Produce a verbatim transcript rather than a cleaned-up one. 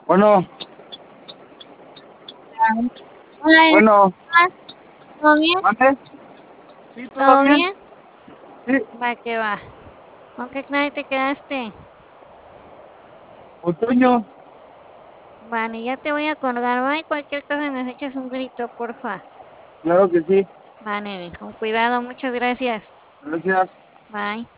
Bueno, Hola, bueno, ¿todo bien? ¿mande? ¿Sí, todo ¿Todo bien? bien? Sí, Va que va. ¿Con qué clase te quedaste? otoño, Vale, ya te voy a colgar, ¿va? Y cualquier cosa nos echas un grito, porfa. claro que sí, Vale, con cuidado, muchas gracias. gracias. Bye.